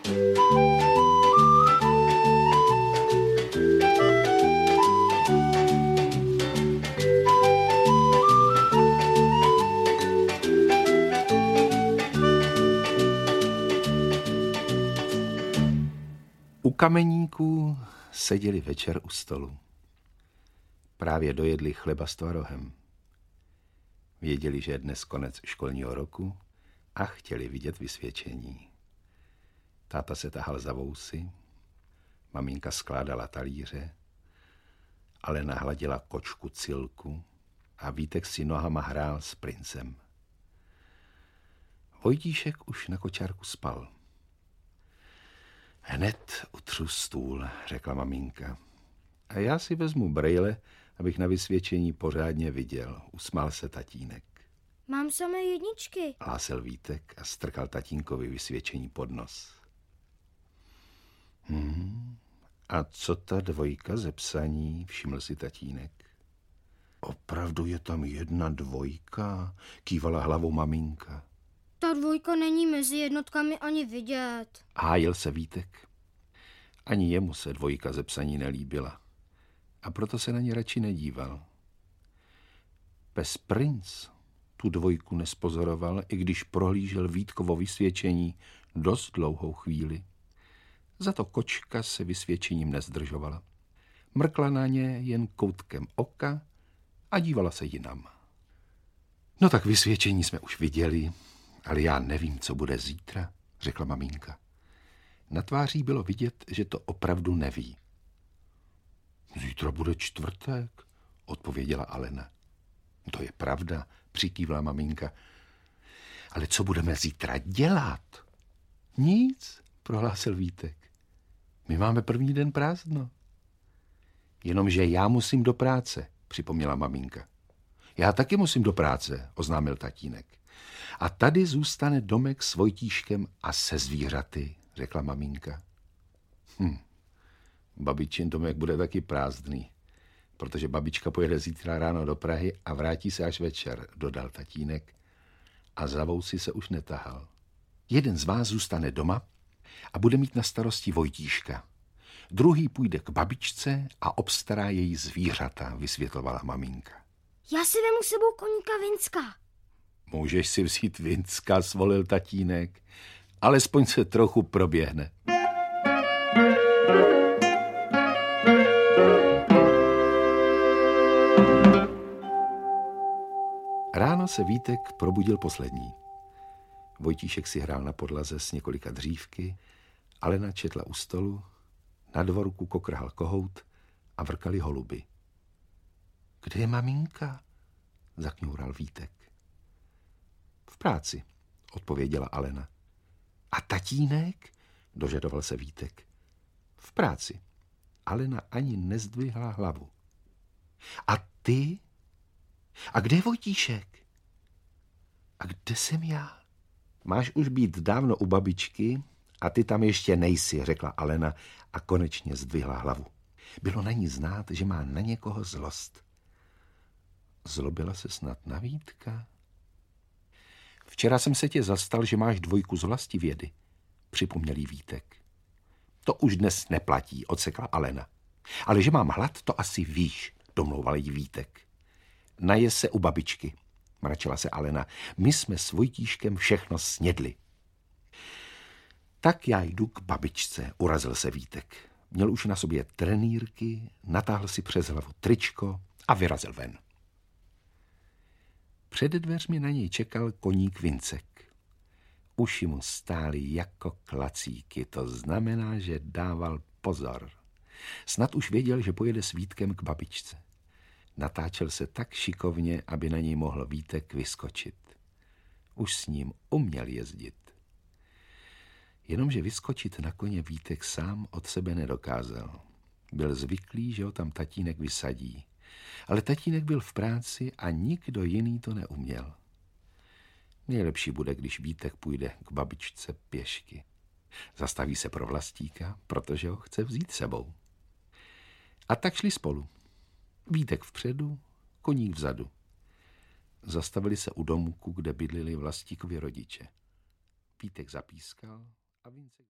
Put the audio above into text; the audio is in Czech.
U kameníků seděli večer u stolu. Právě dojedli chleba s tvarohem. Věděli, že je dnes konec školního roku a chtěli vidět vysvědčení. Táta se tahal za vousy, maminka skládala talíře, Alena hladila kočku Cilku a Vítek si nohama hrál s princem. Vojtíšek už na kočárku spal. Hned utřu stůl, řekla maminka. A já si vezmu brejle, abych na vysvědčení pořádně viděl. Usmál se tatínek. Mám samé jedničky, Hlásel Vítek a strkal tatínkovi vysvědčení pod nos. A co ta dvojka ze psaní, všiml si tatínek. Opravdu je tam 1 2, kývala hlavou maminka. Ta 2 není mezi jednotkami ani vidět. Hájil se Vítek. Ani jemu se 2 ze psaní nelíbila. A proto se na ně radši nedíval. Pes Princ tu 2 nespozoroval, i když prohlížel Vítkovo vysvědčení dost dlouhou chvíli. Za to kočka se vysvědčením nezdržovala. Mrkla na ně jen koutkem oka a dívala se jinam. No tak vysvědčení jsme už viděli, ale já nevím, co bude zítra, řekla maminka. Na tváří bylo vidět, že to opravdu neví. Zítra bude čtvrtek, odpověděla Alena. To je pravda, přikývla maminka. Ale co budeme zítra dělat? Nic, prohlásil Vítek. My máme první den prázdno. Jenomže já musím do práce, připomněla maminka. Já taky musím do práce, oznámil tatínek. A tady zůstane Domek s Vojtíškem a se zvířaty, řekla maminka. Babičin domek bude taky prázdný, protože babička pojede zítra ráno do Prahy a vrátí se až večer, dodal tatínek a za vousy se už netahal. Jeden z vás zůstane doma a bude mít na starosti Vojtíška. Druhý půjde k babičce a obstará její zvířata, vysvětlovala maminka. Já si vemu sebou koníka Vincka. Můžeš si vzít Vincka, svolil tatínek. Alespoň se trochu proběhne. Ráno se Vítek probudil poslední. Vojtíšek si hrál na podlaze s několika dřívky, Alena četla u stolu, na dvorku kokrhal kohout a vrkali holuby. Kde je maminka? Zakňoural Vítek. V práci, odpověděla Alena. A tatínek? Dožadoval se Vítek. V práci. Alena ani nezdvihla hlavu. A ty? A kde je Vojtíšek? A kde jsem já? Máš už být dávno u babičky a ty tam ještě nejsi, řekla Alena a konečně zdvihla hlavu. Bylo na ní znát, že má na někoho zlost. Zlobila se snad na Vítka? Včera jsem se tě zastal, že máš 2 z vlastivědy, připomněl jí Vítek. To už dnes neplatí, odsekla Alena. Ale že mám hlad, to asi víš, domlouval jí Vítek. Naje se u babičky, mračila se Alena. My jsme s Vojtíškem všechno snědli. Tak já jdu k babičce, urazil se Vítek. Měl už na sobě trenýrky, natáhl si přes hlavu tričko a vyrazil ven. Před dveřmi na něj čekal koník Vincek. Uši mu stály jako klacíky, to znamená, že dával pozor. Snad už věděl, že pojede s Vítkem k babičce. Natáčel se tak šikovně, aby na něj mohl Vítek vyskočit. Už s ním uměl jezdit. Jenomže vyskočit na koně Vítek sám od sebe nedokázal. Byl zvyklý, že ho tam tatínek vysadí. Ale tatínek byl v práci a nikdo jiný to neuměl. Nejlepší bude, když Vítek půjde k babičce pěšky. Zastaví se pro Vlastíka, protože ho chce vzít sebou. A tak šli spolu. Vítek vpředu, koník vzadu. Zastavili se u domku, kde bydlili Vlastíkovi rodiče. Vítek zapískal a Vincek...